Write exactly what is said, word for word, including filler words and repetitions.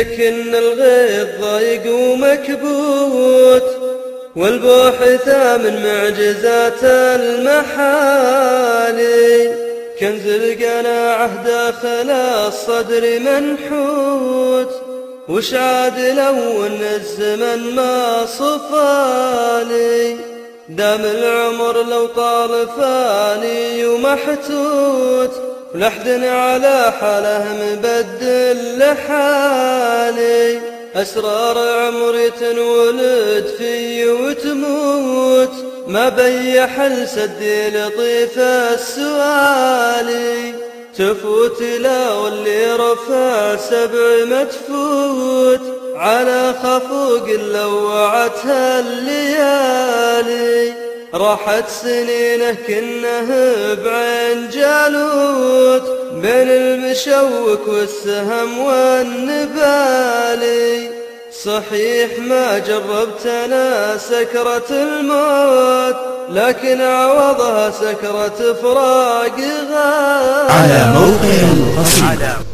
لكن الغيظ ضايق ومكبوت، والبوحثة من معجزات المحالي، كنز القناعة داخل الصدر منحوت، وش عاد لو ان الزمن ما صفالي، دام العمر لو طال فاني ومحتوت، ولحد على حاله مبدل لحالي، أسرار عمري تنولد في وتموت، ما بي حل سدي لطيف السؤالي، تفوت لا واللي رفع سبع متفوت، على خفوق لوعتها الليالي، راحت سنينه كنه بعين جالوت، بين المشوك والسهم والنبالي، صحيح ما جربت أنا سكرة الموت، لكن عوضها سكرة فراق غالي. على موقع القصيدة.